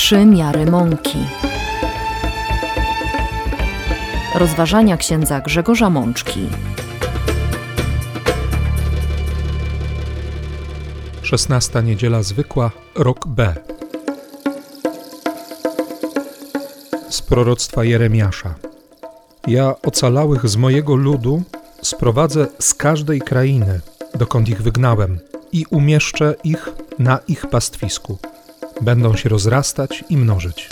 3 miary mąki. Rozważania księdza Grzegorza Mączki. 16. niedziela zwykła, rok B. Z proroctwa Jeremiasza. Ja ocalałych z mojego ludu sprowadzę z każdej krainy, dokąd ich wygnałem, i umieszczę ich na ich pastwisku. Będą się rozrastać i mnożyć.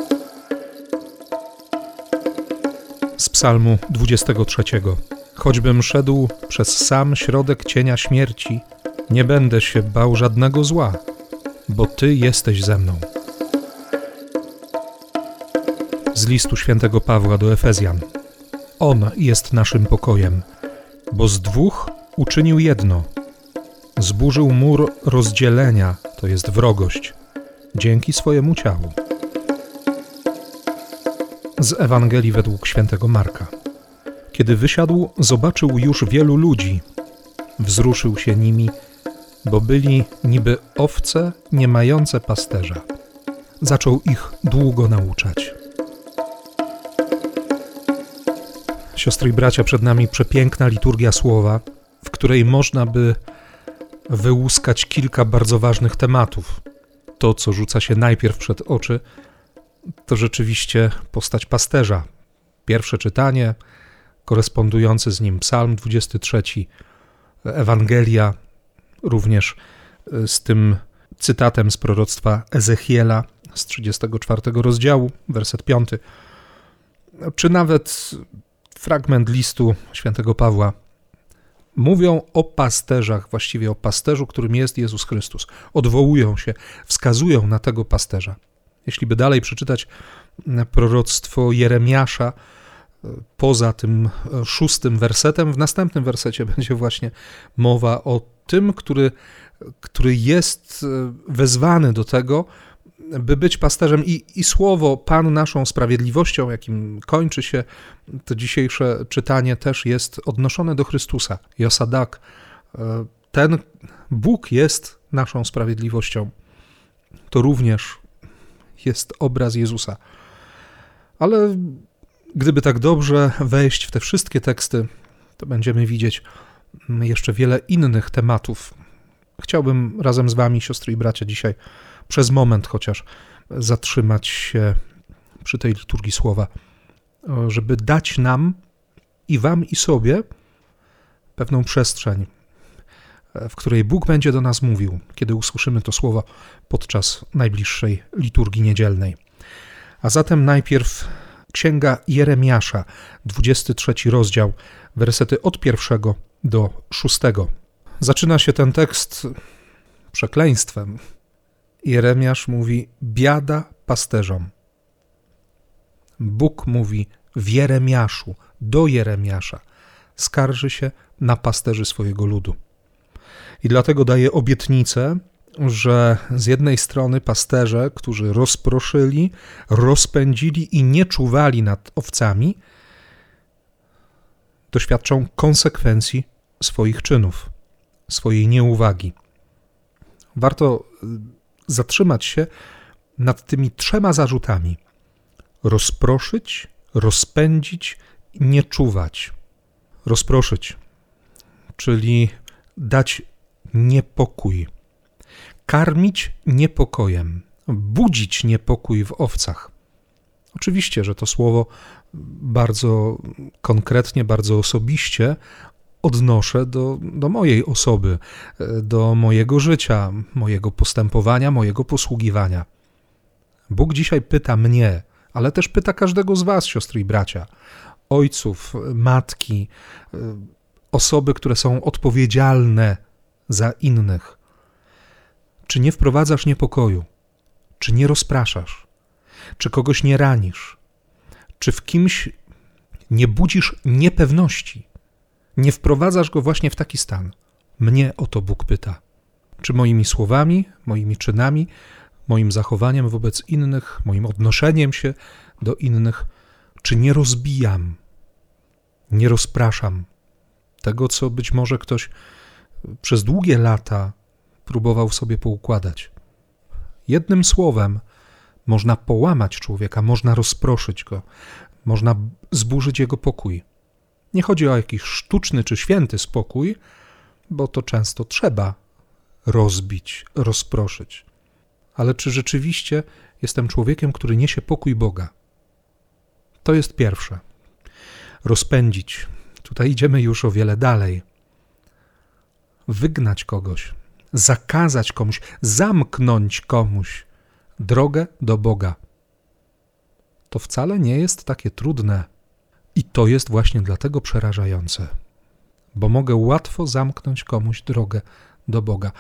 Z psalmu 23. Choćbym szedł przez sam środek cienia śmierci, nie będę się bał żadnego zła, bo Ty jesteś ze mną. Z listu świętego Pawła do Efezjan. On jest naszym pokojem, bo z dwóch uczynił jedno. Zburzył mur rozdzielenia, to jest wrogość, dzięki swojemu ciału. Z Ewangelii według świętego Marka. Kiedy wysiadł, zobaczył już wielu ludzi. Wzruszył się nimi, bo byli niby owce nie mające pasterza. Zaczął ich długo nauczać. Siostry i bracia, przed nami przepiękna liturgia słowa, w której można by wyłuskać kilka bardzo ważnych tematów. To, co rzuca się najpierw przed oczy, to rzeczywiście postać pasterza. Pierwsze czytanie, korespondujący z nim Psalm 23, Ewangelia, również z tym cytatem z proroctwa Ezechiela z 34 rozdziału, werset 5, czy nawet fragment listu świętego Pawła. Mówią o pasterzach, właściwie o pasterzu, którym jest Jezus Chrystus. Odwołują się, wskazują na tego pasterza. Jeśli by dalej przeczytać proroctwo Jeremiasza, poza tym 6 wersetem, w następnym wersecie będzie właśnie mowa o tym, który jest wezwany do tego, by być pasterzem i słowo Pan naszą sprawiedliwością, jakim kończy się to dzisiejsze czytanie, też jest odnoszone do Chrystusa. Josadak, ten Bóg jest naszą sprawiedliwością. To również jest obraz Jezusa. Ale gdyby tak dobrze wejść w te wszystkie teksty, to będziemy widzieć jeszcze wiele innych tematów. Chciałbym razem z wami, siostry i bracia, dzisiaj przez moment chociaż zatrzymać się przy tej liturgii słowa, żeby dać nam i wam i sobie pewną przestrzeń, w której Bóg będzie do nas mówił, kiedy usłyszymy to słowo podczas najbliższej liturgii niedzielnej. A zatem najpierw Księga Jeremiasza, 23 rozdział, wersety od 1 do 6. Zaczyna się ten tekst przekleństwem. Jeremiasz mówi: biada pasterzom. Bóg mówi w Jeremiaszu, do Jeremiasza. Skarży się na pasterzy swojego ludu. I dlatego daje obietnicę, że z jednej strony pasterze, którzy rozproszyli, rozpędzili i nie czuwali nad owcami, doświadczą konsekwencji swoich czynów, swojej nieuwagi. Warto zatrzymać się nad tymi 3 zarzutami. Rozproszyć, rozpędzić, nie czuwać. Rozproszyć, czyli dać niepokój. Karmić niepokojem, budzić niepokój w owcach. Oczywiście, że to słowo bardzo konkretnie, bardzo osobiście odnoszę do mojej osoby, do mojego życia, mojego postępowania, mojego posługiwania. Bóg dzisiaj pyta mnie, ale też pyta każdego z was, siostry i bracia, ojców, matki, osoby, które są odpowiedzialne za innych. Czy nie wprowadzasz niepokoju? Czy nie rozpraszasz? Czy kogoś nie ranisz? Czy w kimś nie budzisz niepewności? Nie wprowadzasz go właśnie w taki stan? Mnie o to Bóg pyta. Czy moimi słowami, moimi czynami, moim zachowaniem wobec innych, moim odnoszeniem się do innych, czy nie rozbijam, nie rozpraszam tego, co być może ktoś przez długie lata próbował sobie poukładać. Jednym słowem Można połamać człowieka, można rozproszyć go, można zburzyć jego pokój. Nie chodzi o jakiś sztuczny czy święty spokój, bo to często trzeba rozbić, rozproszyć. Ale czy rzeczywiście jestem człowiekiem, który niesie pokój Boga? To jest pierwsze. Rozpędzić. Tutaj idziemy już o wiele dalej. Wygnać kogoś, zakazać komuś, zamknąć komuś drogę do Boga. To wcale nie jest takie trudne. I to jest właśnie dlatego przerażające. Bo mogę łatwo zamknąć komuś drogę do Boga.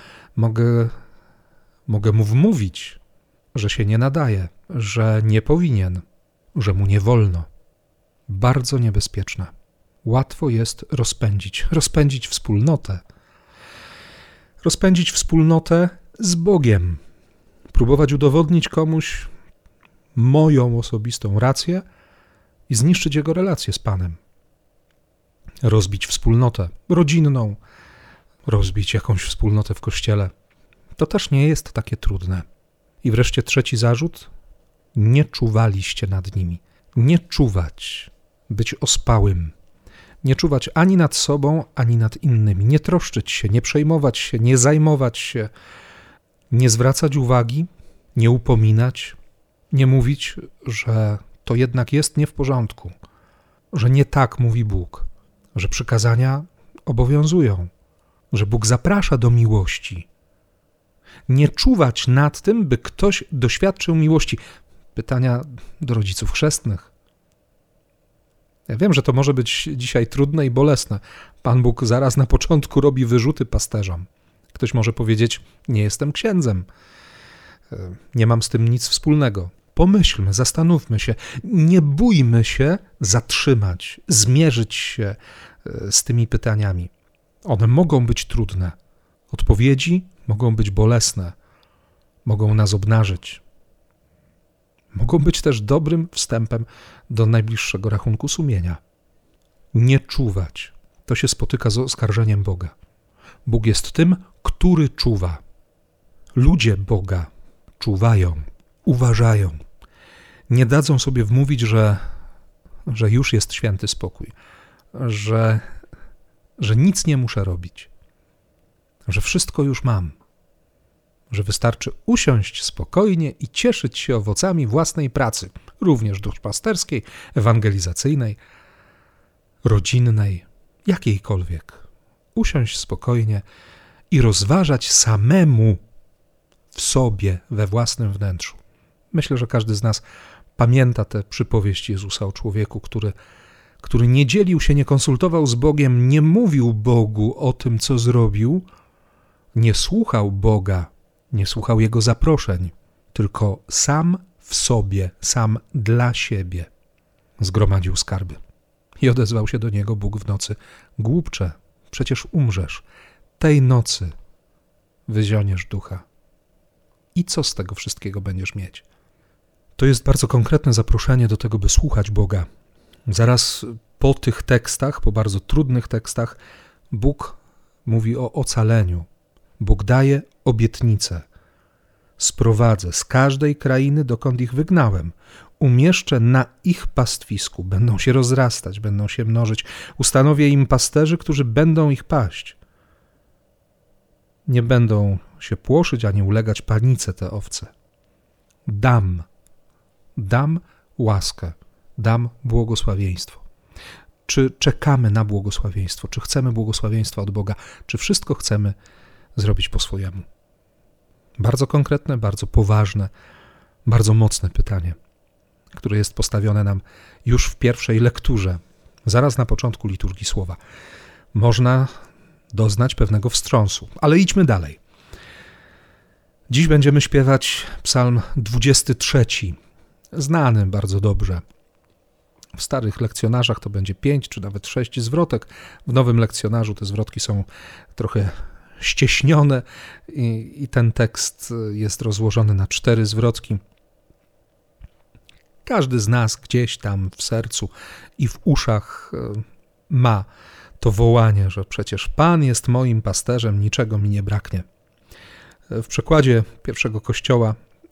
Mogę mu wmówić, że się nie nadaje, że nie powinien, że mu nie wolno. Bardzo niebezpieczne. Łatwo jest rozpędzić wspólnotę. Rozpędzić wspólnotę z Bogiem. Próbować udowodnić komuś moją osobistą rację i zniszczyć jego relację z Panem. Rozbić wspólnotę rodzinną, rozbić jakąś wspólnotę w kościele. To też nie jest takie trudne. I wreszcie trzeci zarzut. Nie czuwaliście nad nimi. Nie czuwać, być ospałym. Nie czuwać ani nad sobą, ani nad innymi. Nie troszczyć się, nie przejmować się, nie zajmować się. Nie zwracać uwagi, nie upominać, nie mówić, że to jednak jest nie w porządku, że nie tak mówi Bóg, że przykazania obowiązują, że Bóg zaprasza do miłości. Nie czuwać nad tym, by ktoś doświadczył miłości. Pytania do rodziców chrzestnych. Ja wiem, że to może być dzisiaj trudne i bolesne. Pan Bóg zaraz na początku robi wyrzuty pasterzom. Ktoś może powiedzieć, nie jestem księdzem, nie mam z tym nic wspólnego. Pomyślmy, zastanówmy się, nie bójmy się zatrzymać, zmierzyć się z tymi pytaniami. One mogą być trudne. Odpowiedzi mogą być bolesne, mogą nas obnażyć. Mogą być też dobrym wstępem do najbliższego rachunku sumienia. Nie czuwać. To się spotyka z oskarżeniem Boga. Bóg jest tym, który czuwa. Ludzie Boga czuwają, uważają. Nie dadzą sobie wmówić, że już jest święty spokój, że nic nie muszę robić, że wszystko już mam, że wystarczy usiąść spokojnie i cieszyć się owocami własnej pracy, również duszpasterskiej, ewangelizacyjnej, rodzinnej, jakiejkolwiek. Usiąść spokojnie i rozważać samemu w sobie, we własnym wnętrzu. Myślę, że każdy z nas pamięta tę przypowieść Jezusa o człowieku, który nie dzielił się, nie konsultował z Bogiem, nie mówił Bogu o tym, co zrobił, nie słuchał Boga, nie słuchał Jego zaproszeń, tylko sam w sobie, sam dla siebie zgromadził skarby. I odezwał się do niego Bóg w nocy. Głupcze, przecież umrzesz. Tej nocy wyzioniesz ducha. I co z tego wszystkiego będziesz mieć? To jest bardzo konkretne zaproszenie do tego, by słuchać Boga. Zaraz po tych tekstach, po bardzo trudnych tekstach, Bóg mówi o ocaleniu. Bóg daje obietnicę. Sprowadzę z każdej krainy, dokąd ich wygnałem. Umieszczę na ich pastwisku. Będą się rozrastać, będą się mnożyć. Ustanowię im pasterzy, którzy będą ich paść. Nie będą się płoszyć, ani ulegać panice te owce. Dam łaskę, dam błogosławieństwo. Czy czekamy na błogosławieństwo? Czy chcemy błogosławieństwa od Boga? Czy wszystko chcemy zrobić po swojemu? Bardzo konkretne, bardzo poważne, bardzo mocne pytanie, które jest postawione nam już w pierwszej lekturze, zaraz na początku liturgii słowa. Można doznać pewnego wstrząsu, ale idźmy dalej. Dziś będziemy śpiewać psalm 23, znany bardzo dobrze. W starych lekcjonarzach to będzie 5 czy nawet 6 zwrotek. W nowym lekcjonarzu te zwrotki są trochę ścieśnione i ten tekst jest rozłożony na 4 zwrotki. Każdy z nas gdzieś tam w sercu i w uszach ma to wołanie, że przecież Pan jest moim pasterzem, niczego mi nie braknie. W przekładzie pierwszego Kościoła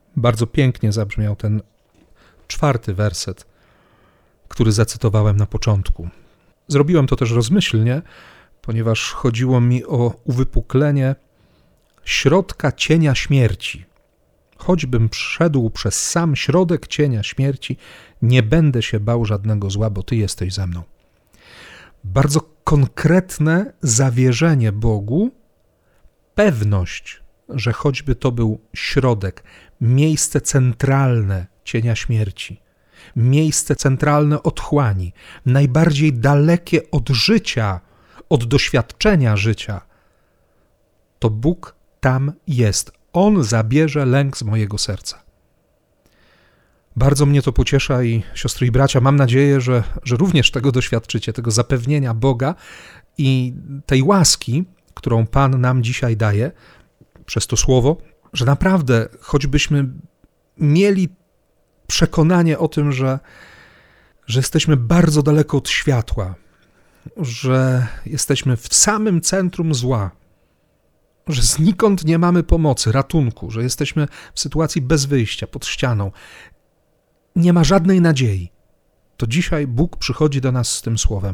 Bardzo pięknie zabrzmiał ten 4. werset, który zacytowałem na początku. Zrobiłem to też rozmyślnie, ponieważ chodziło mi o uwypuklenie środka cienia śmierci. Choćbym szedł przez sam środek cienia śmierci, nie będę się bał żadnego zła, bo Ty jesteś ze mną. Bardzo konkretne zawierzenie Bogu, pewność, że choćby to był środek, miejsce centralne cienia śmierci, miejsce centralne otchłani, najbardziej dalekie od życia, od doświadczenia życia, to Bóg tam jest. On zabierze lęk z mojego serca. Bardzo mnie to pociesza i siostry i bracia, mam nadzieję, że również tego doświadczycie, tego zapewnienia Boga i tej łaski, którą Pan nam dzisiaj daje przez to słowo, że naprawdę, choćbyśmy mieli przekonanie o tym, że jesteśmy bardzo daleko od światła, że jesteśmy w samym centrum zła, że znikąd nie mamy pomocy, ratunku, że jesteśmy w sytuacji bez wyjścia, pod ścianą, nie ma żadnej nadziei, to dzisiaj Bóg przychodzi do nas z tym słowem.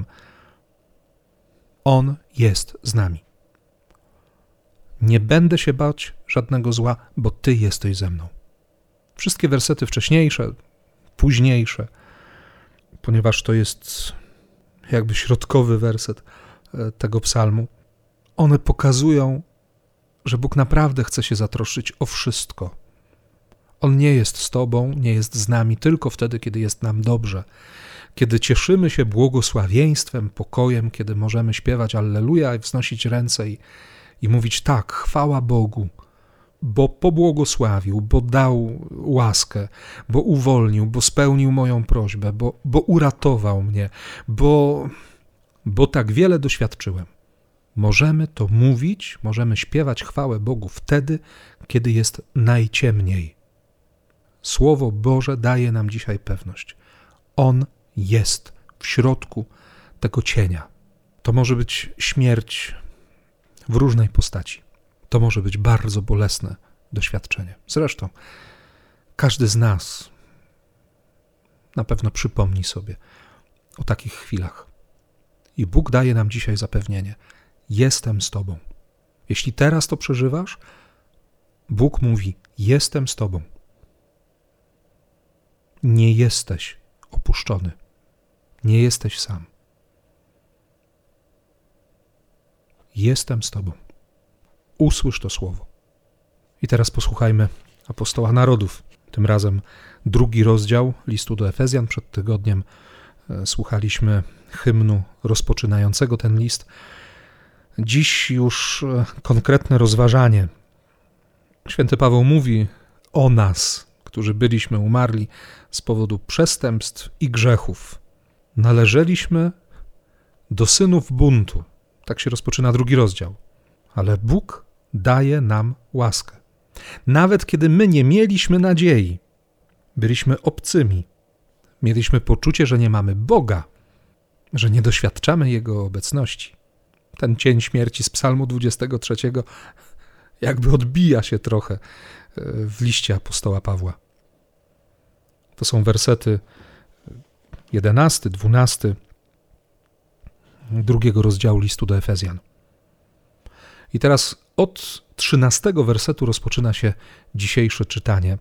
On jest z nami. Nie będę się bać żadnego zła, bo Ty jesteś ze mną. Wszystkie wersety wcześniejsze, późniejsze, ponieważ to jest jakby środkowy werset tego psalmu, one pokazują, że Bóg naprawdę chce się zatroszczyć o wszystko. On nie jest z Tobą, nie jest z nami tylko wtedy, kiedy jest nam dobrze, kiedy cieszymy się błogosławieństwem, pokojem, kiedy możemy śpiewać Alleluja i wznosić ręce i mówić tak, chwała Bogu, bo pobłogosławił, bo dał łaskę, bo uwolnił, bo spełnił moją prośbę, bo uratował mnie, bo tak wiele doświadczyłem. Możemy to mówić, możemy śpiewać chwałę Bogu wtedy, kiedy jest najciemniej. Słowo Boże daje nam dzisiaj pewność. On jest w środku tego cienia. To może być śmierć w różnej postaci. To może być bardzo bolesne doświadczenie. Zresztą każdy z nas na pewno przypomni sobie o takich chwilach. I Bóg daje nam dzisiaj zapewnienie. Jestem z Tobą. Jeśli teraz to przeżywasz, Bóg mówi, jestem z Tobą. Nie jesteś opuszczony. Nie jesteś sam. Jestem z Tobą. Usłysz to słowo. I teraz posłuchajmy apostoła narodów. Tym razem 2 rozdział listu do Efezjan. Przed tygodniem słuchaliśmy hymnu rozpoczynającego ten list. Dziś już konkretne rozważanie. Święty Paweł mówi o nas, którzy byliśmy umarli z powodu przestępstw i grzechów. Należeliśmy do synów buntu. Tak się rozpoczyna 2 rozdział. Ale Bóg daje nam łaskę. Nawet kiedy my nie mieliśmy nadziei, byliśmy obcymi, mieliśmy poczucie, że nie mamy Boga, że nie doświadczamy Jego obecności. Ten cień śmierci z Psalmu 23 jakby odbija się trochę w liście apostoła Pawła. To są wersety 11, 12 2 rozdziału listu do Efezjan. I teraz od 13 wersetu rozpoczyna się dzisiejsze czytanie.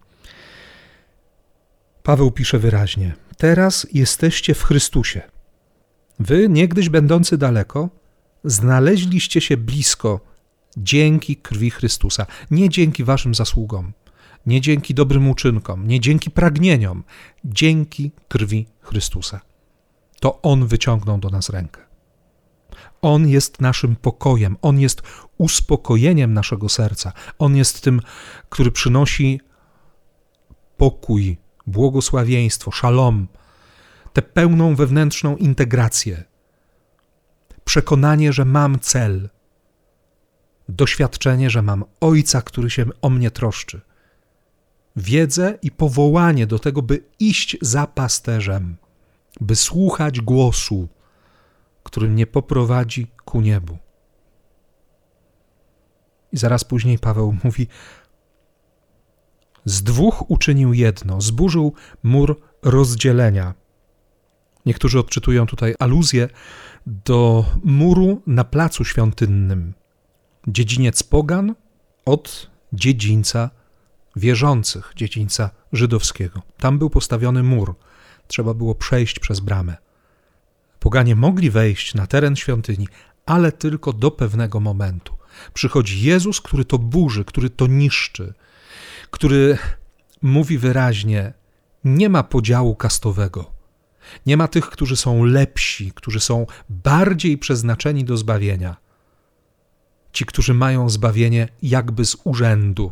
Paweł pisze wyraźnie: teraz jesteście w Chrystusie. Wy, niegdyś będący daleko, znaleźliście się blisko dzięki krwi Chrystusa. Nie dzięki waszym zasługom, nie dzięki dobrym uczynkom, nie dzięki pragnieniom, dzięki krwi Chrystusa. To On wyciągnął do nas rękę. On jest naszym pokojem, On jest uspokojeniem naszego serca. On jest tym, który przynosi pokój, błogosławieństwo, szalom, tę pełną wewnętrzną integrację, przekonanie, że mam cel, doświadczenie, że mam Ojca, który się o mnie troszczy, wiedzę i powołanie do tego, by iść za pasterzem, by słuchać głosu, który mnie poprowadzi ku niebu. I zaraz później Paweł mówi: Z dwóch uczynił jedno, zburzył mur rozdzielenia. Niektórzy odczytują tutaj aluzję do muru na placu świątynnym. Dziedziniec pogan od dziedzińca wierzących, dziedzińca żydowskiego. Tam był postawiony mur. Trzeba było przejść przez bramę. Poganie mogli wejść na teren świątyni, ale tylko do pewnego momentu. Przychodzi Jezus, który to burzy, który to niszczy, który mówi wyraźnie, nie ma podziału kastowego. Nie ma tych, którzy są lepsi, którzy są bardziej przeznaczeni do zbawienia. Ci, którzy mają zbawienie jakby z urzędu,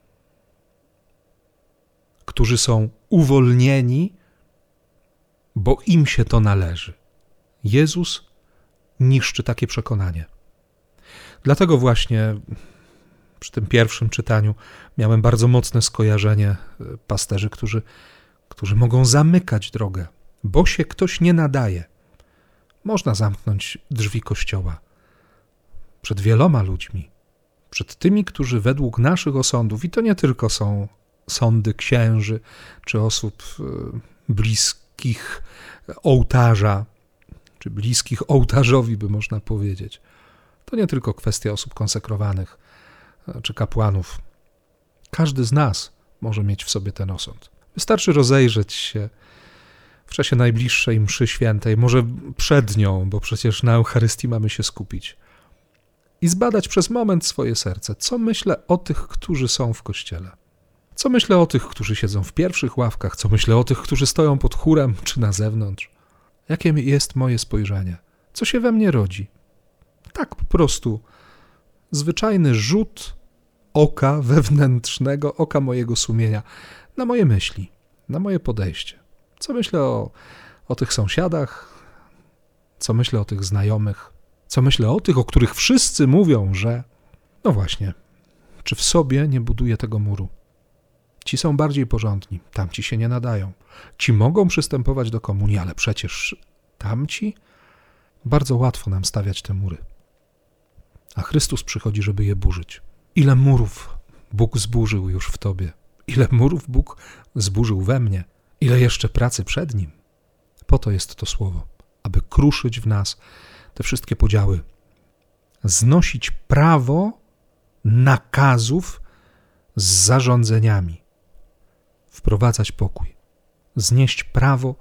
którzy są uwolnieni, bo im się to należy. Jezus niszczy takie przekonanie. Dlatego właśnie przy tym pierwszym czytaniu miałem bardzo mocne skojarzenie pasterzy, którzy mogą zamykać drogę, bo się ktoś nie nadaje. Można zamknąć drzwi kościoła przed wieloma ludźmi, przed tymi, którzy według naszych osądów, i to nie tylko są sądy księży czy osób bliskich ołtarza, czy bliskich ołtarzowi, by można powiedzieć. To nie tylko kwestia osób konsekrowanych czy kapłanów. Każdy z nas może mieć w sobie ten osąd. Wystarczy rozejrzeć się w czasie najbliższej mszy świętej, może przed nią, bo przecież na Eucharystii mamy się skupić, i zbadać przez moment swoje serce, co myślę o tych, którzy są w kościele. Co myślę o tych, którzy siedzą w pierwszych ławkach, co myślę o tych, którzy stoją pod chórem czy na zewnątrz. Jakie jest moje spojrzenie? Co się we mnie rodzi? Tak po prostu zwyczajny rzut oka wewnętrznego, oka mojego sumienia na moje myśli, na moje podejście. Co myślę o tych sąsiadach, co myślę o tych znajomych, co myślę o tych, o których wszyscy mówią, że... No właśnie, czy w sobie nie buduję tego muru? Ci są bardziej porządni, tamci się nie nadają. Ci mogą przystępować do komunii, ale przecież tamci? Bardzo łatwo nam stawiać te mury. A Chrystus przychodzi, żeby je burzyć. Ile murów Bóg zburzył już w tobie? Ile murów Bóg zburzył we mnie? Ile jeszcze pracy przed Nim? Po to jest to słowo, aby kruszyć w nas te wszystkie podziały. Znosić prawo nakazów z zarządzeniami. Wprowadzać pokój. Znieść prawo,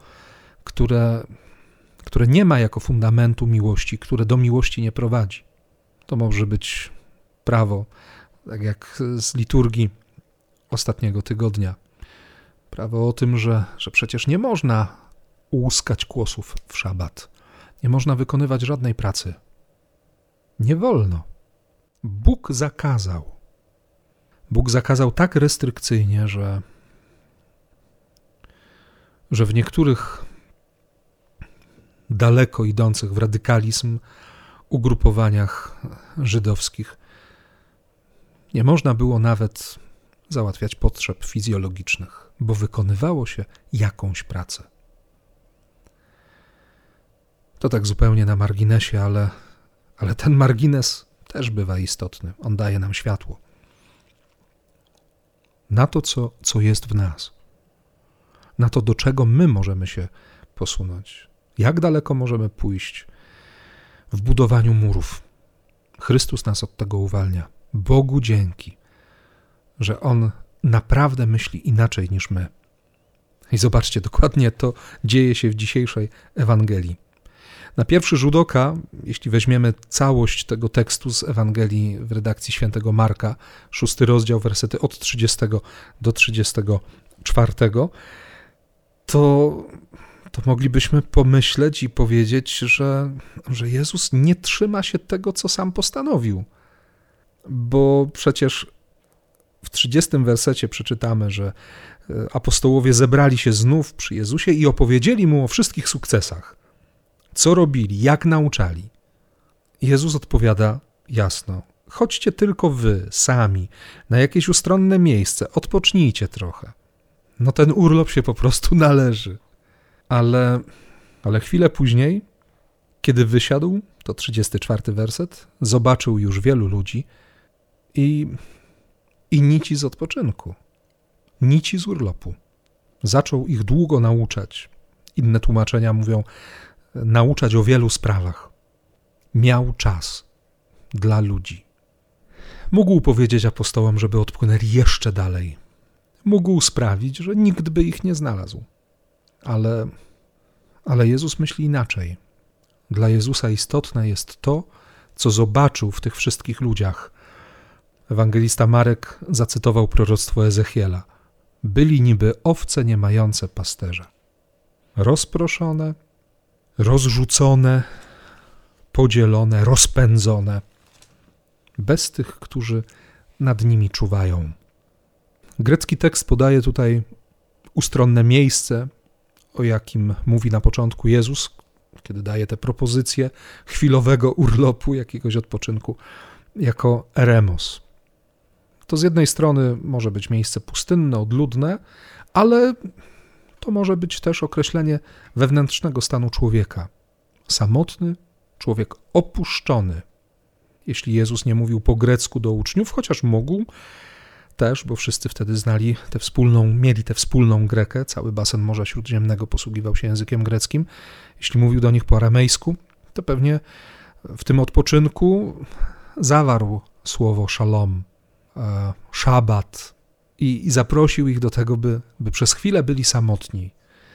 które nie ma jako fundamentu miłości, które do miłości nie prowadzi. To może być prawo, tak jak z liturgii ostatniego tygodnia. Prawo o tym, że przecież nie można łuskać kłosów w szabat. Nie można wykonywać żadnej pracy. Nie wolno. Bóg zakazał. Bóg zakazał tak restrykcyjnie, że w niektórych daleko idących w radykalizm ugrupowaniach żydowskich nie można było nawet załatwiać potrzeb fizjologicznych, bo wykonywało się jakąś pracę. To tak zupełnie na marginesie, ale ten margines też bywa istotny. On daje nam światło na to, co jest w nas, na to, do czego my możemy się posunąć, jak daleko możemy pójść w budowaniu murów. Chrystus nas od tego uwalnia. Bogu dzięki, że On naprawdę myśli inaczej niż my. I zobaczcie, dokładnie to dzieje się w dzisiejszej Ewangelii. Na pierwszy rzut oka, jeśli weźmiemy całość tego tekstu z Ewangelii w redakcji świętego Marka, 6 rozdział, wersety od 30 do 34, to moglibyśmy pomyśleć i powiedzieć, że Jezus nie trzyma się tego, co sam postanowił. Bo przecież w 30 wersecie przeczytamy, że apostołowie zebrali się znów przy Jezusie i opowiedzieli Mu o wszystkich sukcesach. Co robili, jak nauczali. Jezus odpowiada jasno: chodźcie tylko wy, sami, na jakieś ustronne miejsce, odpocznijcie trochę. No ten urlop się po prostu należy. Ale chwilę później, kiedy wysiadł, to 34 werset, zobaczył już wielu ludzi i nici z odpoczynku. nici z urlopu. Zaczął ich długo nauczać. Inne tłumaczenia mówią nauczać o wielu sprawach. Miał czas dla ludzi. Mógł powiedzieć apostołom, żeby odpłynęli jeszcze dalej. Mógł sprawić, że nikt by ich nie znalazł. Ale Jezus myśli inaczej. Dla Jezusa istotne jest to, co zobaczył w tych wszystkich ludziach. Ewangelista Marek zacytował proroctwo Ezechiela. Byli niby owce nie mające pasterza. Rozproszone, rozrzucone, podzielone, rozpędzone. Bez tych, którzy nad nimi czuwają. Grecki tekst podaje tutaj ustronne miejsce, o jakim mówi na początku Jezus, kiedy daje te propozycje chwilowego urlopu, jakiegoś odpoczynku, jako eremos. To z jednej strony może być miejsce pustynne, odludne, ale to może być też określenie wewnętrznego stanu człowieka. Samotny, człowiek opuszczony. Jeśli Jezus nie mówił po grecku do uczniów, chociaż mógł też, bo wszyscy wtedy mieli tę wspólną grekę, cały basen Morza Śródziemnego posługiwał się językiem greckim. Jeśli mówił do nich po aramejsku, to pewnie w tym odpoczynku zawarł słowo szalom, szabat i zaprosił ich do tego, by przez chwilę byli samotni,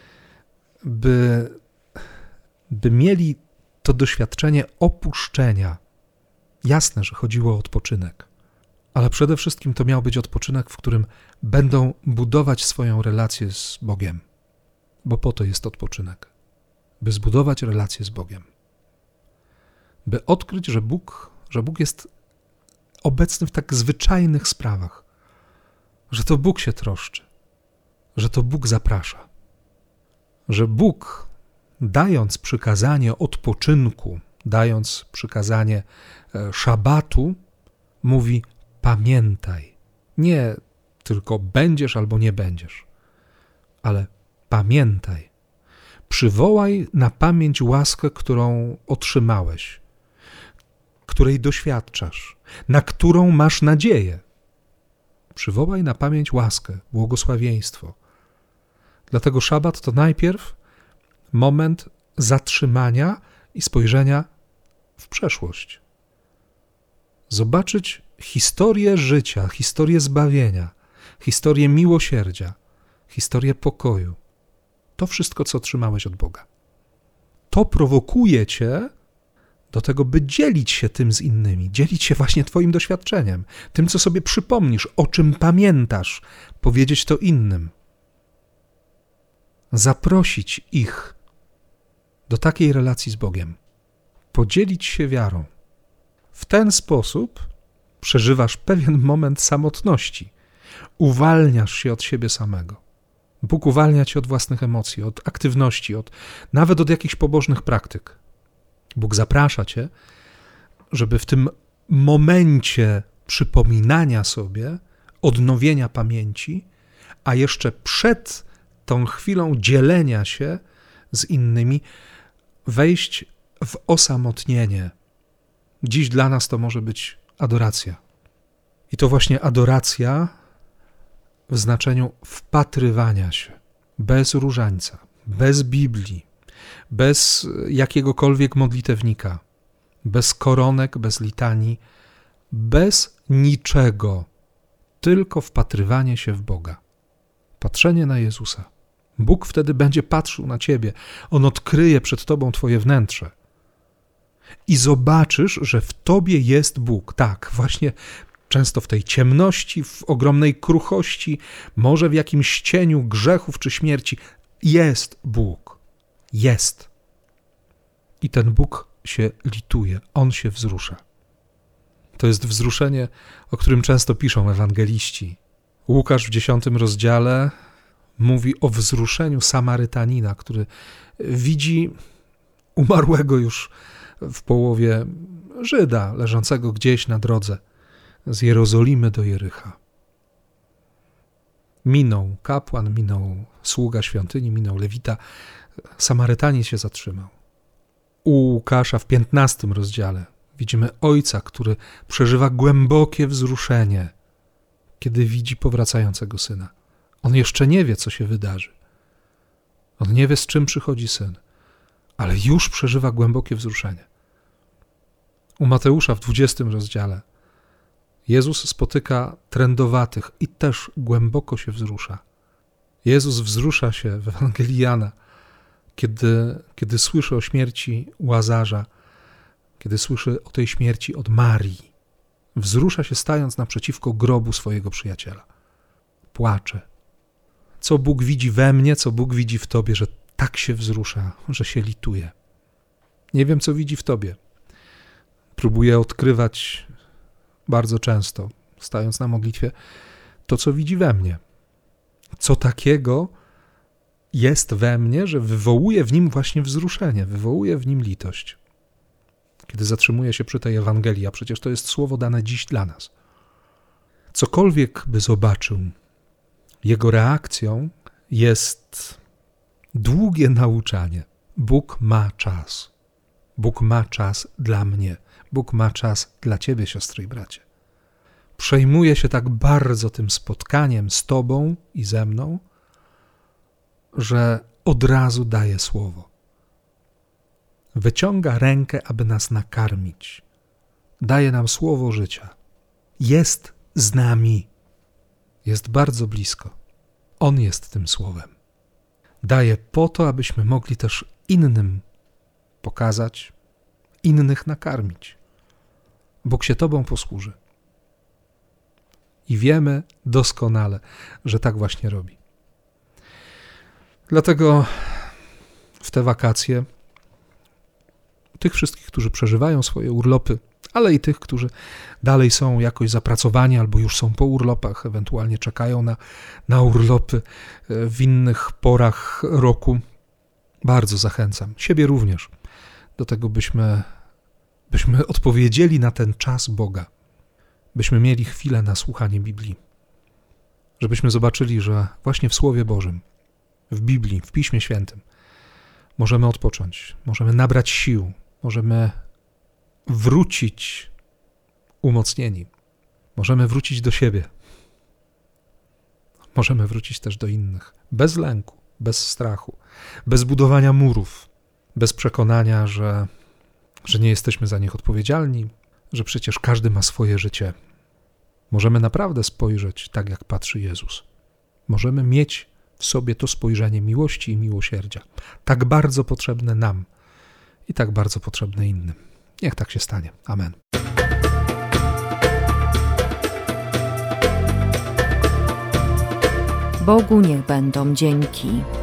by mieli to doświadczenie opuszczenia. Jasne, że chodziło o odpoczynek, ale przede wszystkim to miał być odpoczynek, w którym będą budować swoją relację z Bogiem, bo po to jest odpoczynek, by zbudować relację z Bogiem, by odkryć, że Bóg jest obecny w tak zwyczajnych sprawach, że to Bóg się troszczy, że to Bóg zaprasza, że Bóg, dając przykazanie odpoczynku, dając przykazanie szabatu, mówi: pamiętaj. Nie tylko będziesz albo nie będziesz, ale pamiętaj. Przywołaj na pamięć łaskę, którą otrzymałeś, której doświadczasz, na którą masz nadzieję. Przywołaj na pamięć łaskę, błogosławieństwo. Dlatego szabat to najpierw moment zatrzymania i spojrzenia w przeszłość. Zobaczyć historię życia, historię zbawienia, historię miłosierdzia, historię pokoju. To wszystko, co otrzymałeś od Boga. To prowokuje cię do tego, by dzielić się tym z innymi, dzielić się właśnie twoim doświadczeniem, tym, co sobie przypomnisz, o czym pamiętasz, powiedzieć to innym. Zaprosić ich do takiej relacji z Bogiem. Podzielić się wiarą. W ten sposób przeżywasz pewien moment samotności. Uwalniasz się od siebie samego. Bóg uwalnia cię od własnych emocji, od aktywności, nawet od jakichś pobożnych praktyk. Bóg zaprasza cię, żeby w tym momencie przypominania sobie, odnowienia pamięci, a jeszcze przed tą chwilą dzielenia się z innymi, wejść w osamotnienie. Dziś dla nas to może być adoracja. I to właśnie adoracja w znaczeniu wpatrywania się, bez różańca, bez Biblii, bez jakiegokolwiek modlitewnika, bez koronek, bez litanii, bez niczego, tylko wpatrywanie się w Boga. Patrzenie na Jezusa. Bóg wtedy będzie patrzył na ciebie. On odkryje przed tobą twoje wnętrze. I zobaczysz, że w tobie jest Bóg. Tak, właśnie często w tej ciemności, w ogromnej kruchości, może w jakimś cieniu grzechów czy śmierci jest Bóg. Jest. I ten Bóg się lituje. On się wzrusza. To jest wzruszenie, o którym często piszą ewangeliści. Łukasz w 10 rozdziale mówi o wzruszeniu Samarytanina, który widzi umarłego już w połowie Żyda, leżącego gdzieś na drodze z Jerozolimy do Jericha. Minął kapłan, minął sługa świątyni, minął lewita. Samarytanin się zatrzymał. U Łukasza w 15 rozdziale widzimy ojca, który przeżywa głębokie wzruszenie, kiedy widzi powracającego syna. On jeszcze nie wie, co się wydarzy. On nie wie, z czym przychodzi Syn, ale już przeżywa głębokie wzruszenie. U Mateusza w 20 rozdziale Jezus spotyka trędowatych i też głęboko się wzrusza. Jezus wzrusza się w Ewangelii Jana, kiedy słyszy o śmierci Łazarza, kiedy słyszy o tej śmierci od Marii. Wzrusza się, stając naprzeciwko grobu swojego przyjaciela. Płacze. Co Bóg widzi we mnie, co Bóg widzi w tobie, że tak się wzrusza, że się lituje. Nie wiem, co widzi w tobie. Próbuję odkrywać bardzo często, stając na modlitwie, to, co widzi we mnie. Co takiego jest we mnie, że wywołuje w nim właśnie wzruszenie, wywołuje w nim litość. Kiedy zatrzymuję się przy tej Ewangelii, a przecież to jest słowo dane dziś dla nas. Cokolwiek by zobaczył, jego reakcją jest długie nauczanie. Bóg ma czas. Bóg ma czas dla mnie. Bóg ma czas dla ciebie, siostry i bracie. Przejmuje się tak bardzo tym spotkaniem z tobą i ze mną, że od razu daje słowo. Wyciąga rękę, aby nas nakarmić. Daje nam słowo życia. Jest z nami. Jest bardzo blisko. On jest tym słowem. Daje po to, abyśmy mogli też innym pokazać, innych nakarmić. Bóg się tobą posłuży. I wiemy doskonale, że tak właśnie robi. Dlatego w te wakacje tych wszystkich, którzy przeżywają swoje urlopy, ale i tych, którzy dalej są jakoś zapracowani albo już są po urlopach, ewentualnie czekają na urlopy w innych porach roku, bardzo zachęcam, siebie również, do tego, byśmy odpowiedzieli na ten czas Boga, byśmy mieli chwilę na słuchanie Biblii, żebyśmy zobaczyli, że właśnie w Słowie Bożym, w Biblii, w Piśmie Świętym możemy odpocząć, możemy nabrać sił, możemy wrócić umocnieni, możemy wrócić do siebie, możemy wrócić też do innych, bez lęku, bez strachu, bez budowania murów, bez przekonania, że nie jesteśmy za nich odpowiedzialni, że przecież każdy ma swoje życie. Możemy naprawdę spojrzeć tak, jak patrzy Jezus. Możemy mieć w sobie to spojrzenie miłości i miłosierdzia, tak bardzo potrzebne nam i tak bardzo potrzebne innym. Niech tak się stanie. Amen. Bogu niech będą dzięki.